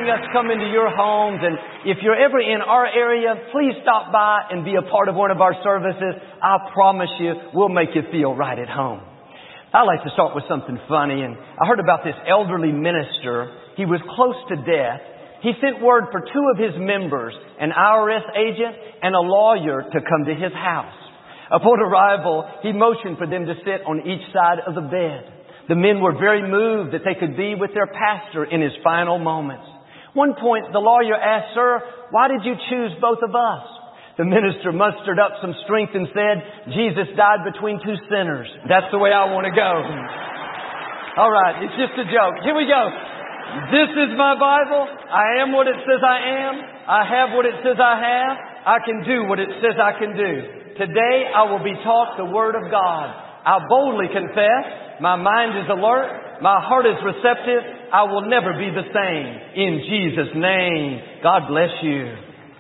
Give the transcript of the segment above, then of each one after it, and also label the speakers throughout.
Speaker 1: letting us come into your homes. And if you're ever in our area, please stop by and be a part of one of our services. I promise you, we'll make you feel right at home. I like to start with something funny. And I heard about this elderly minister. He was close to death. He sent word for two of his members, an IRS agent and a lawyer, to come to his house. Upon arrival, he motioned for them to sit on each side of the bed. The men were very moved that they could be with their pastor in his final moments. One point, the lawyer asked, "Sir, why did you choose both of us?" The minister mustered up some strength and said, "Jesus died between two sinners. That's the way I want to go." All right, it's just a joke. Here we go. This is my Bible. I am what it says I am. I have what it says I have. I can do what it says I can do. Today I will be taught the Word of God. I boldly confess. My mind is alert. My heart is receptive. I will never be the same. In Jesus' name, God bless you.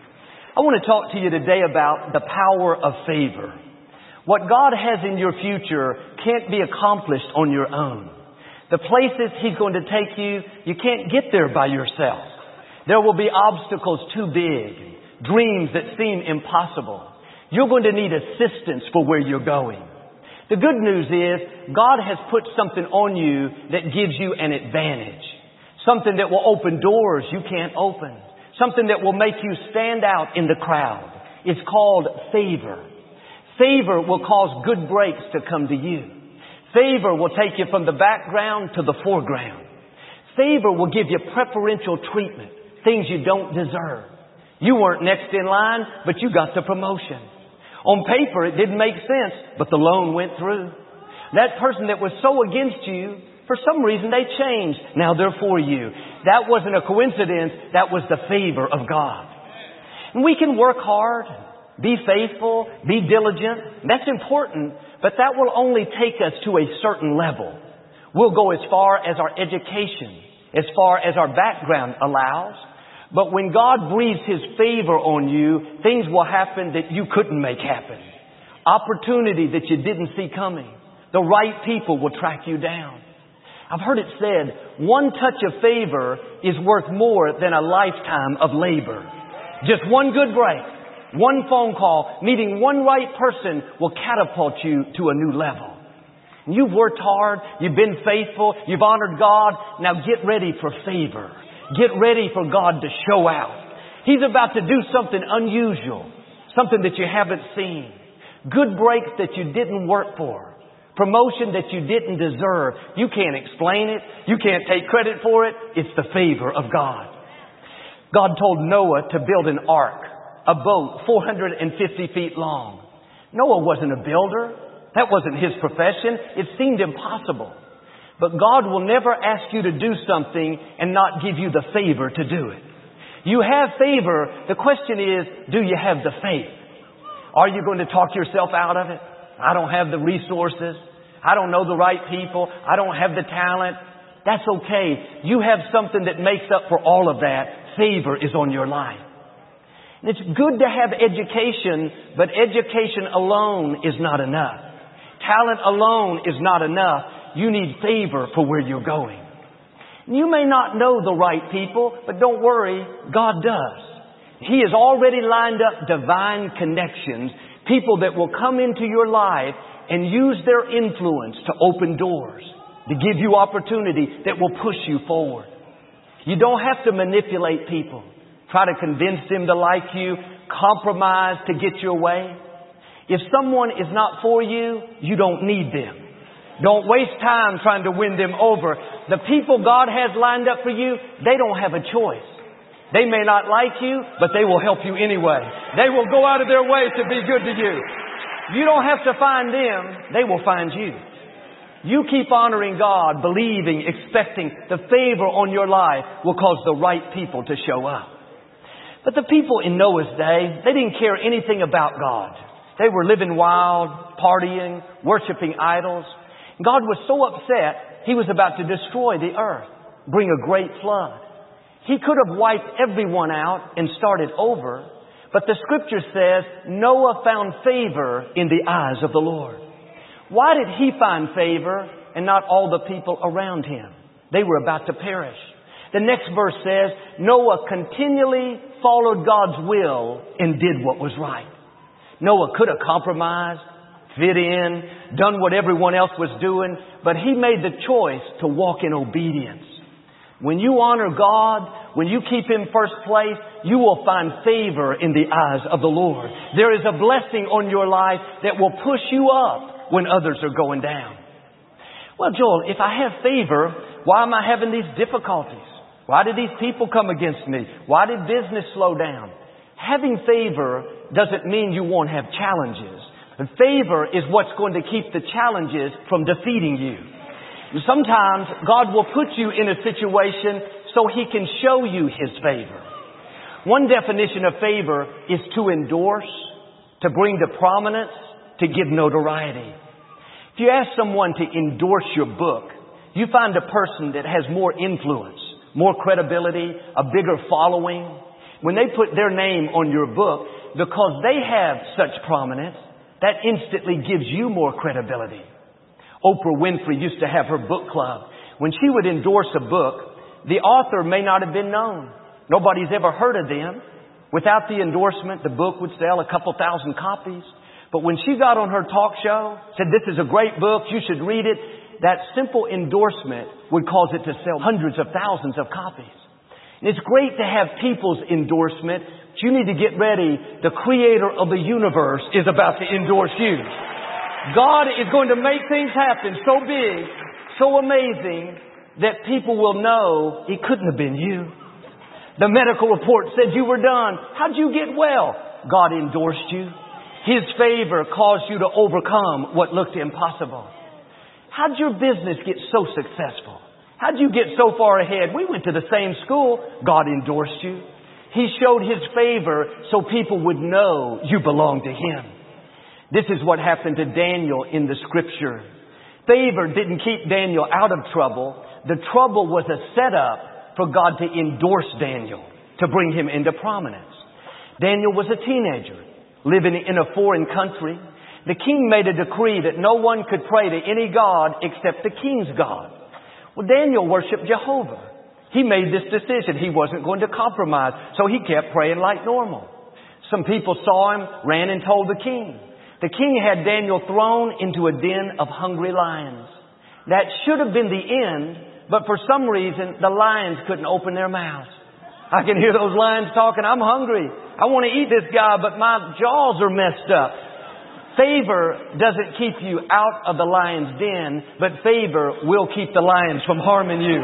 Speaker 1: I want to talk to you today about the power of favor. What God has in your future can't be accomplished on your own. The places He's going to take you, you can't get there by yourself. There will be obstacles too big, dreams that seem impossible. You're going to need assistance for where you're going. The good news is God has put something on you that gives you an advantage. Something that will open doors you can't open. Something that will make you stand out in the crowd. It's called favor. Favor will cause good breaks to come to you. Favor will take you from the background to the foreground. Favor will give you preferential treatment, things you don't deserve. You weren't next in line, but you got the promotion. On paper, it didn't make sense, but the loan went through. That person that was so against you, for some reason they changed. Now they're for you. That wasn't a coincidence. That was the favor of God. And we can work hard, be faithful, be diligent. That's important, but that will only take us to a certain level. We'll go as far as our education, as far as our background allows. But when God breathes His favor on you, things will happen that you couldn't make happen. Opportunity that you didn't see coming. The right people will track you down. I've heard it said, one touch of favor is worth more than a lifetime of labor. Just one good break, one phone call, meeting one right person will catapult you to a new level. You've worked hard, you've been faithful, you've honored God. Now get ready for favor. Get ready for God to show out. He's about to do something unusual, something that you haven't seen. Good breaks that you didn't work for. Promotion that you didn't deserve. You can't explain it. You can't take credit for it. It's the favor of God. God told Noah to build an ark, a boat 450 feet long. Noah wasn't a builder. That wasn't his profession. It seemed impossible. But God will never ask you to do something and not give you the favor to do it. You have favor. The question is, do you have the faith? Are you going to talk yourself out of it? I don't have the resources. I don't know the right people. I don't have the talent. That's okay. You have something that makes up for all of that. Favor is on your life. And it's good to have education, but education alone is not enough. Talent alone is not enough. You need favor for where you're going. You may not know the right people, but don't worry, God does. He has already lined up divine connections, people that will come into your life and use their influence to open doors, to give you opportunity that will push you forward. You don't have to manipulate people, try to convince them to like you, compromise to get your way. If someone is not for you, you don't need them. Don't waste time trying to win them over. The people God has lined up for you, they don't have a choice. They may not like you, but they will help you anyway. They will go out of their way to be good to you. You don't have to find them. They will find you. You keep honoring God, believing, expecting the favor on your life will cause the right people to show up. But the people in Noah's day, they didn't care anything about God. They were living wild, partying, worshiping idols. God was so upset, He was about to destroy the earth, bring a great flood. He could have wiped everyone out and started over, but the Scripture says Noah found favor in the eyes of the Lord. Why did he find favor and not all the people around him? They were about to perish. The next verse says, Noah continually followed God's will and did what was right. Noah could have compromised, fit in, done what everyone else was doing, but he made the choice to walk in obedience. When you honor God, when you keep Him first place, you will find favor in the eyes of the Lord. There is a blessing on your life that will push you up when others are going down. Well, Joel, if I have favor, why am I having these difficulties? Why did these people come against me? Why did business slow down? Having favor doesn't mean you won't have challenges. And favor is what's going to keep the challenges from defeating you. Sometimes God will put you in a situation so He can show you His favor. One definition of favor is to endorse, to bring to prominence, to give notoriety. If you ask someone to endorse your book, you find a person that has more influence, more credibility, a bigger following. When they put their name on your book, because they have such prominence, that instantly gives you more credibility. Oprah Winfrey used to have her book club. When she would endorse a book, the author may not have been known. Nobody's ever heard of them. Without the endorsement, the book would sell a couple thousand copies. But when she got on her talk show, said, "This is a great book, you should read it," that simple endorsement would cause it to sell hundreds of thousands of copies. And it's great to have people's endorsement, but you need to get ready. The Creator of the universe is about to endorse you. God is going to make things happen so big, so amazing, that people will know it couldn't have been you. The medical report said you were done. How'd you get well? God endorsed you. His favor caused you to overcome what looked impossible. How'd your business get so successful? How'd you get so far ahead? We went to the same school. God endorsed you. He showed His favor so people would know you belong to Him. This is what happened to Daniel in the Scripture. Favor didn't keep Daniel out of trouble. The trouble was a setup for God to endorse Daniel, to bring him into prominence. Daniel was a teenager living in a foreign country. The king made a decree that no one could pray to any god except the king's God. Well, Daniel worshiped Jehovah. He made this decision. He wasn't going to compromise, so he kept praying like normal. Some people saw him, ran and told the king. The king had Daniel thrown into a den of hungry lions. That should have been the end, but for some reason, the lions couldn't open their mouths. I can hear those lions talking, "I'm hungry. I want to eat this guy, but my jaws are messed up." Favor doesn't keep you out of the lion's den, but favor will keep the lions from harming you.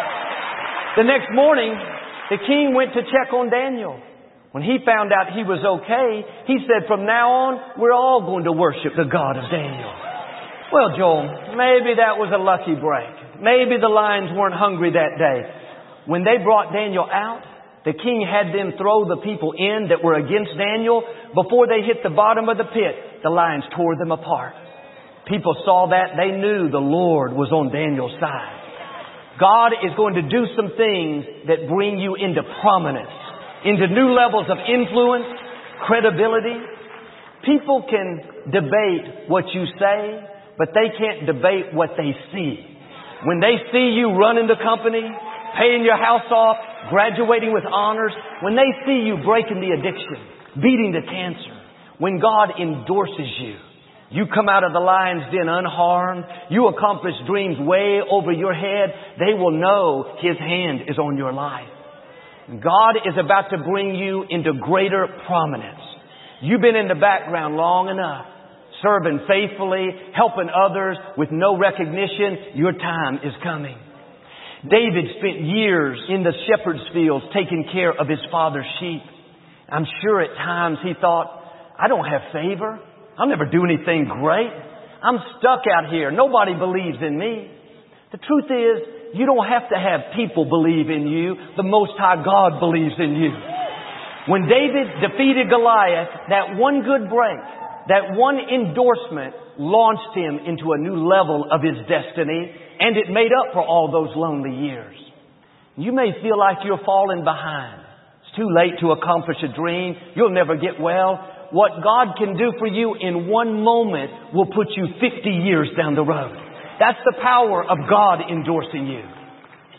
Speaker 1: The next morning, the king went to check on Daniel. When he found out he was okay, he said, "From now on, we're all going to worship the God of Daniel." Well, Joel, maybe that was a lucky break. Maybe the lions weren't hungry that day. When they brought Daniel out, the king had them throw the people in that were against Daniel. Before they hit the bottom of the pit, the lions tore them apart. People saw that. They knew the Lord was on Daniel's side. God is going to do some things that bring you into prominence, into new levels of influence, credibility. People can debate what you say, but they can't debate what they see. When they see you running the company, paying your house off, graduating with honors, when they see you breaking the addiction, beating the cancer, when God endorses you, you come out of the lion's den unharmed, you accomplish dreams way over your head, they will know His hand is on your life. God is about to bring you into greater prominence. You've been in the background long enough, serving faithfully, helping others with no recognition. Your time is coming. David spent years in the shepherd's fields taking care of his father's sheep. I'm sure at times he thought, "I don't have favor. I'll never do anything great. I'm stuck out here. Nobody believes in me." The truth is, you don't have to have people believe in you. The Most High God believes in you. When David defeated Goliath, that one good break, that one endorsement launched him into a new level of his destiny, and it made up for all those lonely years. You may feel like you're falling behind. It's too late to accomplish a dream. You'll never get well. What God can do for you in one moment will put you 50 years down the road. That's the power of God endorsing you.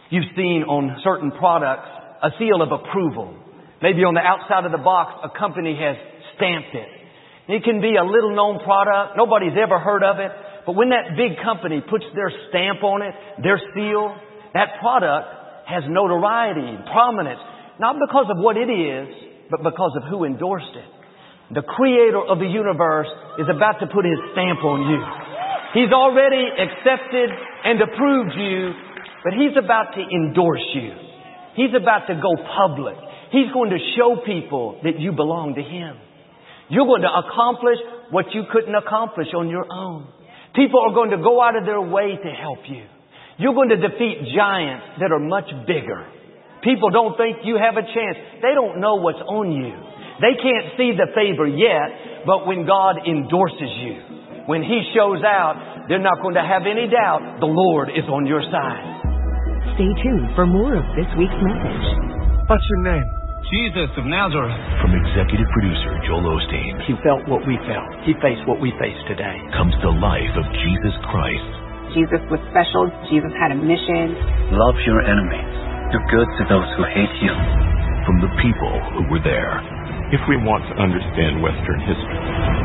Speaker 1: You've seen on certain products a seal of approval. Maybe on the outside of the box, a company has stamped it. It can be a little known product. Nobody's ever heard of it. But when that big company puts their stamp on it, their seal, that product has notoriety, prominence, not because of what it is, but because of who endorsed it. The Creator of the universe is about to put His stamp on you. He's already accepted and approved you, but He's about to endorse you. He's about to go public. He's going to show people that you belong to Him. You're going to accomplish what you couldn't accomplish on your own. People are going to go out of their way to help you. You're going to defeat giants that are much bigger. People don't think you have a chance. They don't know what's on you. They can't see the favor yet, but when God endorses you, when He shows out, they're not going to have any doubt the Lord is on your side.
Speaker 2: Stay tuned for more of this week's message.
Speaker 3: What's your name?
Speaker 4: Jesus of Nazareth.
Speaker 5: From executive producer Joel Osteen.
Speaker 1: He felt what we felt. He faced what we face today.
Speaker 5: Comes the life of Jesus Christ.
Speaker 6: Jesus was special. Jesus had a mission.
Speaker 7: Love your enemies. Do good to those who hate you.
Speaker 5: From the people who were there.
Speaker 8: If we want to understand Western history,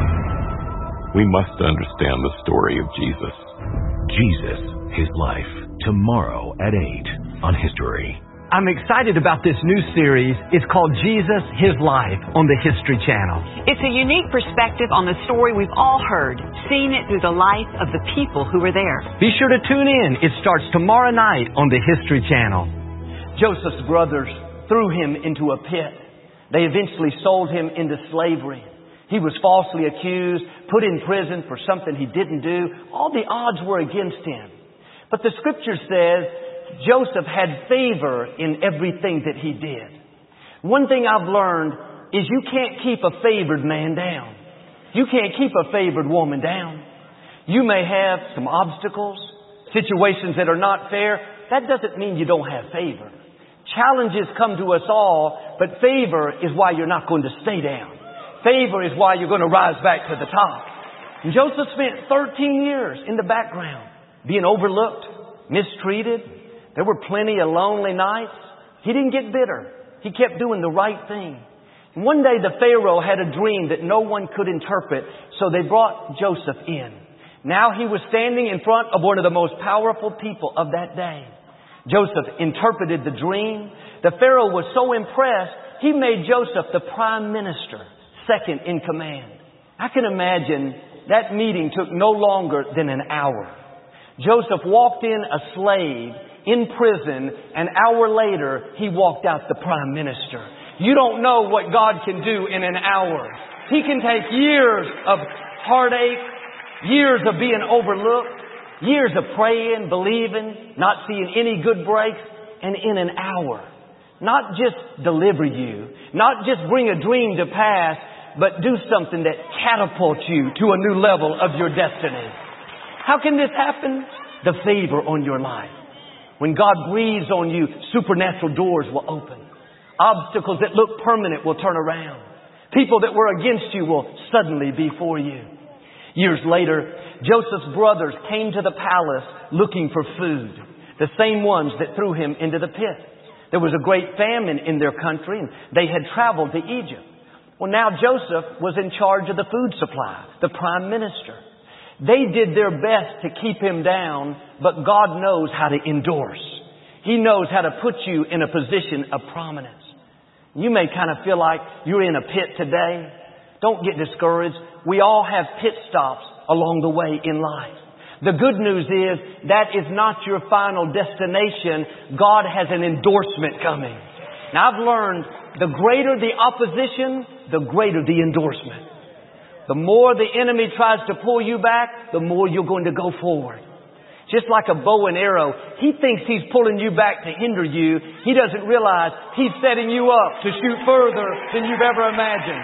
Speaker 8: we must understand the story of Jesus.
Speaker 5: Jesus, His life. Tomorrow at 8 on History.
Speaker 1: I'm excited about this new series. It's called Jesus, His Life on the History Channel.
Speaker 9: It's a unique perspective on the story we've all heard, seeing it through the life of the people who were there.
Speaker 1: Be sure to tune in. It starts tomorrow night on the History Channel. Joseph's brothers threw him into a pit. They eventually sold him into slavery. He was falsely accused, put in prison for something he didn't do. All the odds were against him. But the Scripture says Joseph had favor in everything that he did. One thing I've learned is you can't keep a favored man down. You can't keep a favored woman down. You may have some obstacles, situations that are not fair. That doesn't mean you don't have favor. Challenges come to us all, but favor is why you're not going to stay down. Favor is why you're going to rise back to the top. And Joseph spent 13 years in the background, being overlooked, mistreated. There were plenty of lonely nights. He didn't get bitter. He kept doing the right thing. And one day the Pharaoh had a dream that no one could interpret, so they brought Joseph in. Now he was standing in front of one of the most powerful people of that day. Joseph interpreted the dream. The Pharaoh was so impressed, he made Joseph the prime minister, second in command. I can imagine that meeting took no longer than an hour. Joseph walked in a slave in prison. An hour later, he walked out the prime minister. You don't know what God can do in an hour. He can take years of heartache, years of being overlooked, years of praying, believing, not seeing any good breaks, and in an hour, not just deliver you, not just bring a dream to pass, but do something that catapults you to a new level of your destiny. How can this happen? The favor on your life. When God breathes on you, supernatural doors will open. Obstacles that look permanent will turn around. People that were against you will suddenly be for you. Years later, Joseph's brothers came to the palace looking for food. The same ones that threw him into the pit. There was a great famine in their country and they had traveled to Egypt. Well, now Joseph was in charge of the food supply, the prime minister. They did their best to keep him down, but God knows how to endorse. He knows how to put you in a position of prominence. You may kind of feel like you're in a pit today. Don't get discouraged. We all have pit stops along the way in life. The good news is that is not your final destination. God has an endorsement coming. Now I've learned the greater the opposition, the greater the endorsement. The more the enemy tries to pull you back, the more you're going to go forward. Just like a bow and arrow, he thinks he's pulling you back to hinder you. He doesn't realize he's setting you up to shoot further than you've ever imagined.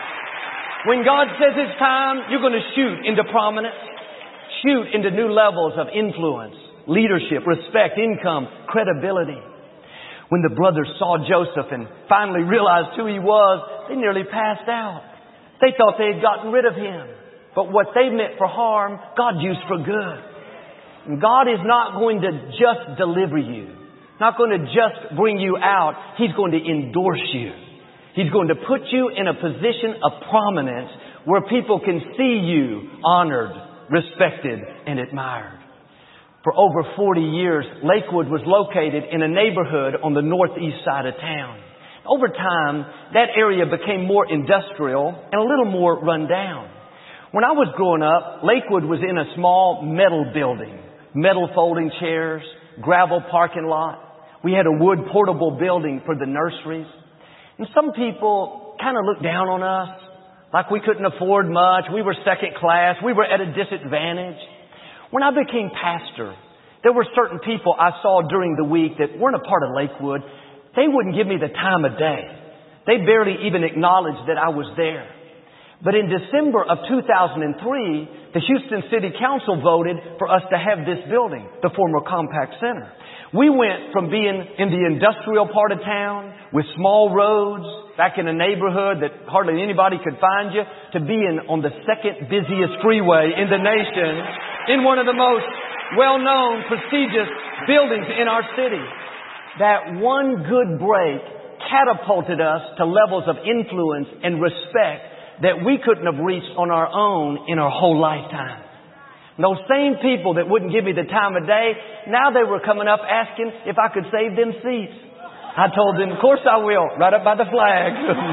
Speaker 1: When God says it's time, you're going to shoot into prominence, shoot into new levels of influence, leadership, respect, income, credibility. When the brothers saw Joseph and finally realized who he was, they nearly passed out. They thought they had gotten rid of him. But what they meant for harm, God used for good. And God is not going to just deliver you. Not going to just bring you out. He's going to endorse you. He's going to put you in a position of prominence where people can see you honored, respected, and admired. For over 40 years, Lakewood was located in a neighborhood on the northeast side of town. Over time, that area became more industrial and a little more run down. When I was growing up, Lakewood was in a small metal building, metal folding chairs, gravel parking lot. We had a wood portable building for the nurseries. And some people kind of looked down on us, like we couldn't afford much. We were second class. We were at a disadvantage. When I became pastor, there were certain people I saw during the week that weren't a part of Lakewood. They wouldn't give me the time of day. They barely even acknowledged that I was there. But in December of 2003, the Houston City Council voted for us to have this building, the former Compaq Center. We went from being in the industrial part of town with small roads back in a neighborhood that hardly anybody could find you to being on the second busiest freeway in the nation in one of the most well-known, prestigious buildings in our city. That one good break catapulted us to levels of influence and respect that we couldn't have reached on our own in our whole lifetime. Those same people that wouldn't give me the time of day, now they were coming up asking if I could save them seats. I told them, of course I will, right up by the flag.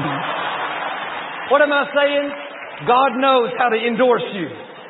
Speaker 1: What am I saying? God knows how to endorse you.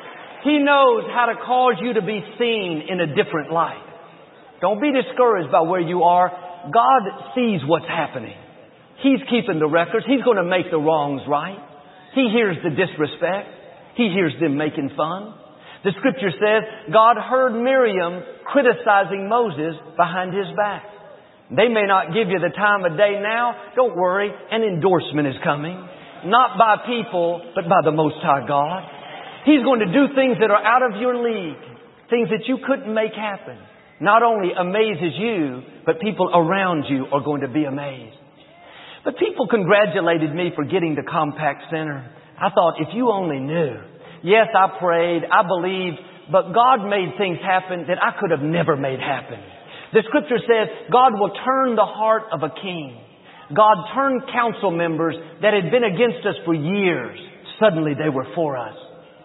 Speaker 1: He knows how to cause you to be seen in a different light. Don't be discouraged by where you are. God sees what's happening. He's keeping the records. He's going to make the wrongs right. He hears the disrespect. He hears them making fun. The scripture says God heard Miriam criticizing Moses behind his back. They may not give you the time of day now. Don't worry. An endorsement is coming. Not by people, but by the Most High God. He's going to do things that are out of your league. Things that you couldn't make happen. Not only amazes you, but people around you are going to be amazed. But people congratulated me for getting the Compaq Center. I thought, if you only knew. Yes, I prayed, I believed, but God made things happen that I could have never made happen. The scripture says God will turn the heart of a king. God turned council members that had been against us for years. Suddenly they were for us.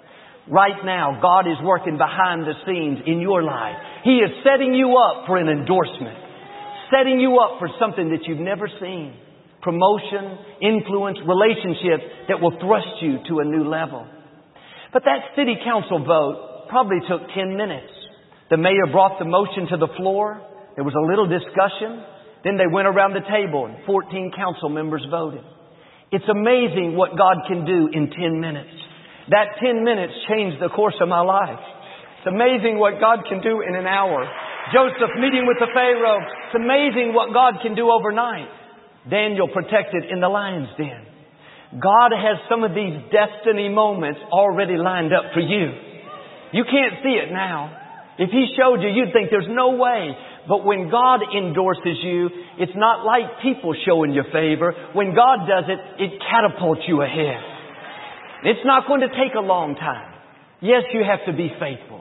Speaker 1: Right now, God is working behind the scenes in your life. He is setting you up for an endorsement. Setting you up for something that you've never seen. Promotion, influence, relationships that will thrust you to a new level. But that city council vote probably took 10 minutes. The mayor brought the motion to the floor. There was a little discussion. Then they went around the table and 14 council members voted. It's amazing what God can do in 10 minutes. That 10 minutes changed the course of my life. It's amazing what God can do in an hour. Joseph meeting with the Pharaoh. It's amazing what God can do overnight. Daniel protected in the lion's den. God has some of these destiny moments already lined up for you. You can't see it now. If He showed you, you'd think there's no way. But when God endorses you, it's not like people showing you favor. When God does it, it catapults you ahead. It's not going to take a long time. Yes, you have to be faithful.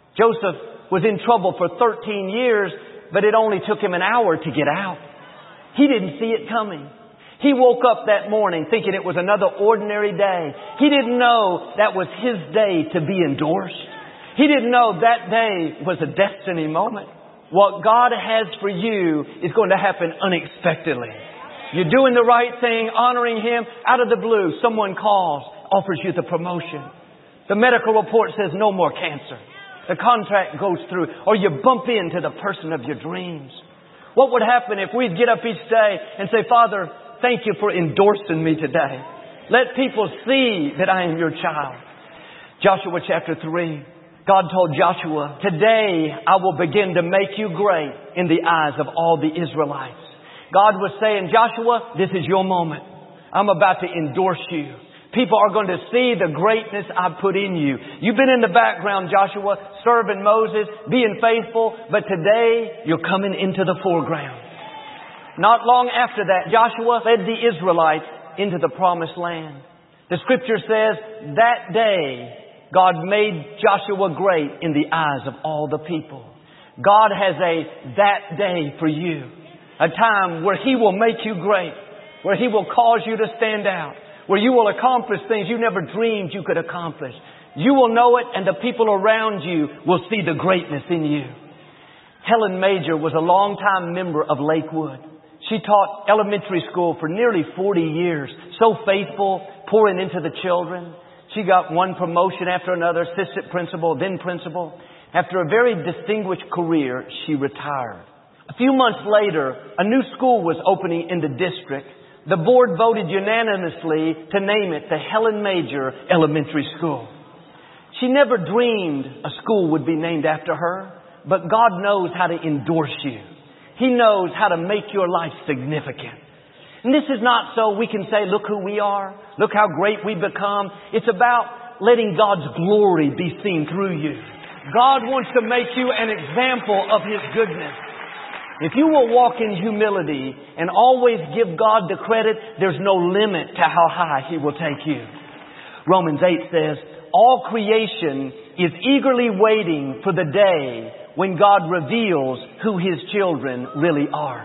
Speaker 1: Joseph was in trouble for 13 years, but it only took him an hour to get out. He didn't see it coming. He woke up that morning thinking it was another ordinary day. He didn't know that was his day to be endorsed. He didn't know that day was a destiny moment. What God has for you is going to happen unexpectedly. You're doing the right thing, honoring Him. Out of the blue, someone calls, offers you the promotion. The medical report says no more cancer. The contract goes through, or you bump into the person of your dreams. What would happen if we'd get up each day and say, Father, thank you for endorsing me today. Let people see that I am your child. Joshua chapter 3. God told Joshua, today I will begin to make you great in the eyes of all the Israelites. God was saying, Joshua, this is your moment. I'm about to endorse you. People are going to see the greatness I put in you. You've been in the background, Joshua, serving Moses, being faithful, but today you're coming into the foreground. Not long after that, Joshua led the Israelites into the promised land. The scripture says that day God made Joshua great in the eyes of all the people. God has that day for you. A time where He will make you great. Where He will cause you to stand out. Where you will accomplish things you never dreamed you could accomplish. You will know it, and the people around you will see the greatness in you. Helen Major was a longtime member of Lakewood. She taught elementary school for nearly 40 years. So faithful, pouring into the children. She got one promotion after another, assistant principal, then principal. After a very distinguished career, she retired. A few months later, a new school was opening in the district. The board voted unanimously to name it the Helen Major Elementary School. She never dreamed a school would be named after her, but God knows how to endorse you. He knows how to make your life significant. And this is not so we can say, look who we are, look how great we become. It's about letting God's glory be seen through you. God wants to make you an example of His goodness. If you will walk in humility and always give God the credit, there's no limit to how high He will take you. Romans 8 says, all creation is eagerly waiting for the day when God reveals who His children really are.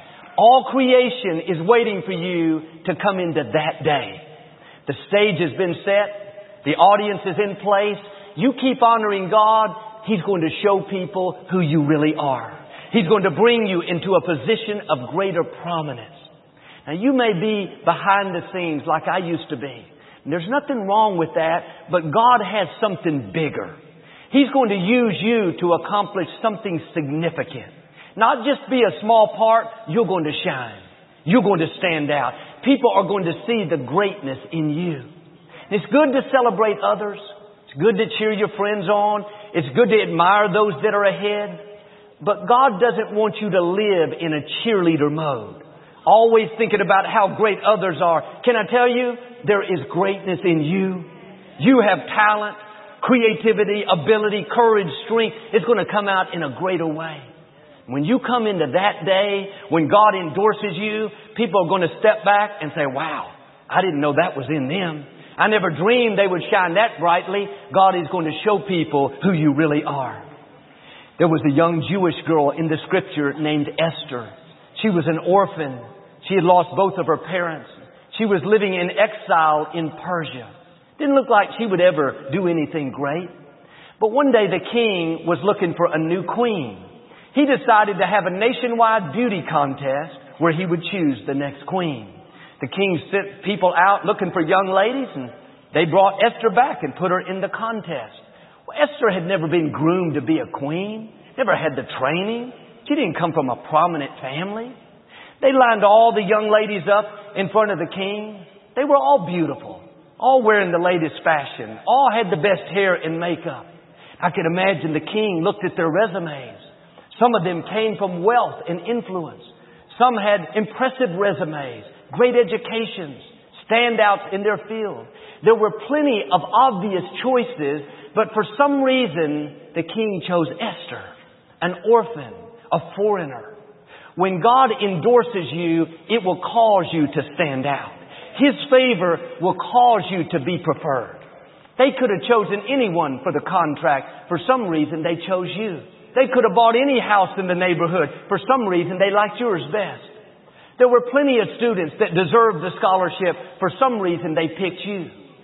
Speaker 1: All creation is waiting for you to come into that day. The stage has been set. The audience is in place. You keep honoring God, He's going to show people who you really are. He's going to bring you into a position of greater prominence. Now, you may be behind the scenes like I used to be. And there's nothing wrong with that, but God has something bigger. He's going to use you to accomplish something significant. Not just be a small part, you're going to shine. You're going to stand out. People are going to see the greatness in you. And it's good to celebrate others. It's good to cheer your friends on. It's good to admire those that are ahead. But God doesn't want you to live in a cheerleader mode. Always thinking about how great others are. Can I tell you, there is greatness in you. You have talent, creativity, ability, courage, strength. It's going to come out in a greater way. When you come into that day, when God endorses you, people are going to step back and say, wow, I didn't know that was in them. I never dreamed they would shine that brightly. God is going to show people who you really are. There was a young Jewish girl in the scripture named Esther. She was an orphan. She had lost both of her parents. She was living in exile in Persia. Didn't look like she would ever do anything great. But one day the king was looking for a new queen. He decided to have a nationwide beauty contest where he would choose the next queen. The king sent people out looking for young ladies, and they brought Esther back and put her in the contest. Well, Esther had never been groomed to be a queen, never had the training. She didn't come from a prominent family. They lined all the young ladies up in front of the king. They were all beautiful, all wearing the latest fashion, all had the best hair and makeup. I could imagine the king looked at their resumes. Some of them came from wealth and influence. Some had impressive resumes, great educations, standouts in their field. There were plenty of obvious choices, but for some reason, the king chose Esther, an orphan, a foreigner. When God endorses you, it will cause you to stand out. His favor will cause you to be preferred. They could have chosen anyone for the contract. For some reason, they chose you. They could have bought any house in the neighborhood. For some reason, they liked yours best. There were plenty of students that deserved the scholarship. For some reason, they picked you.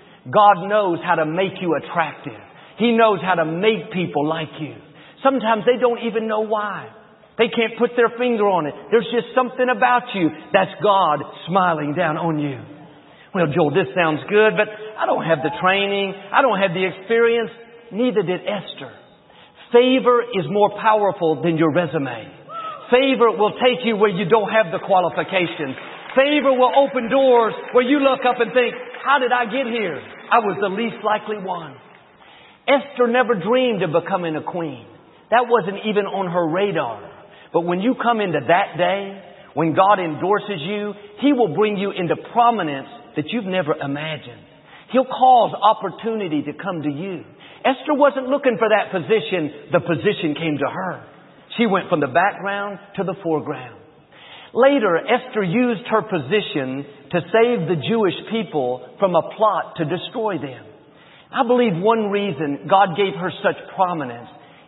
Speaker 1: God knows how to make you attractive. He knows how to make people like you. Sometimes they don't even know why. They can't put their finger on it. There's just something about you. That's God smiling down on you. Well, Joel, this sounds good, but I don't have the training. I don't have the experience. Neither did Esther. Favor is more powerful than your resume. Favor will take you where you don't have the qualifications. Favor will open doors where you look up and think, how did I get here? I was the least likely one. Esther never dreamed of becoming a queen. That wasn't even on her radar. But when you come into that day, when God endorses you, He will bring you into prominence that you've never imagined. He'll cause opportunity to come to you. Esther wasn't looking for that position. The position came to her. She went from the background to the foreground. Later, Esther used her position to save the Jewish people from a plot to destroy them. I believe one reason God gave her such prominence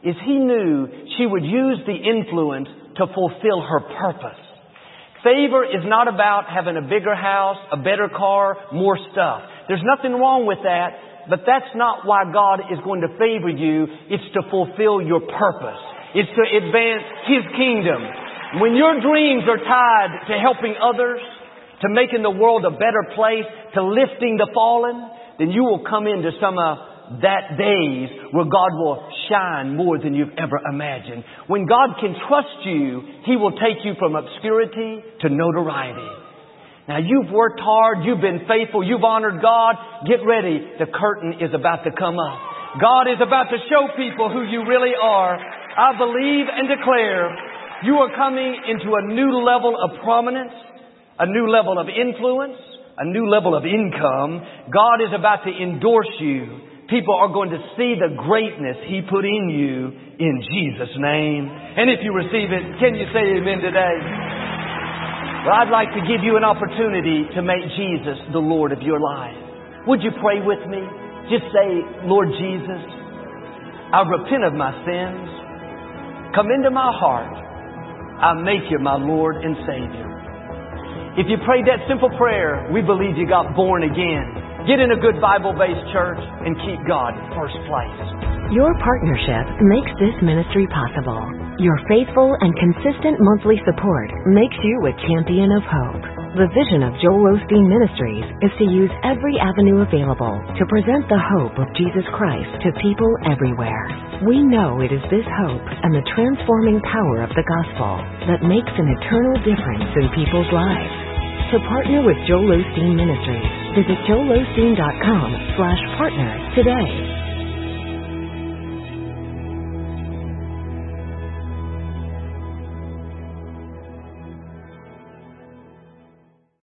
Speaker 1: is He knew she would use the influence to fulfill her purpose. Favor is not about having a bigger house, a better car, more stuff. There's nothing wrong with that, but that's not why God is going to favor you. It's to fulfill your purpose. It's to advance His kingdom. When your dreams are tied to helping others, to making the world a better place, to lifting the fallen, then you will come into some of that days where God will shine more than you've ever imagined. When God can trust you, He will take you from obscurity to notoriety. Now you've worked hard, you've been faithful, you've honored God. Get ready, the curtain is about to come up. God is about to show people who you really are. I believe and declare you are coming into a new level of prominence, a new level of influence, a new level of income. God is about to endorse you. People are going to see the greatness He put in you in Jesus' name. And if you receive it, can you say amen today? Well, I'd like to give you an opportunity to make Jesus the Lord of your life. Would you pray with me? Just say, Lord Jesus, I repent of my sins. Come into my heart. I make you my Lord and Savior. If you prayed that simple prayer, we believe you got born again. Get in a good Bible-based church and keep God first place.
Speaker 2: Your partnership makes this ministry possible. Your faithful and consistent monthly support makes you a champion of hope. The vision of Joel Osteen Ministries is to use every avenue available to present the hope of Jesus Christ to people everywhere. We know it is this hope and the transforming power of the gospel that makes an eternal difference in people's lives. To partner with Joel Osteen Ministries, visit joelosteen.com/partner today.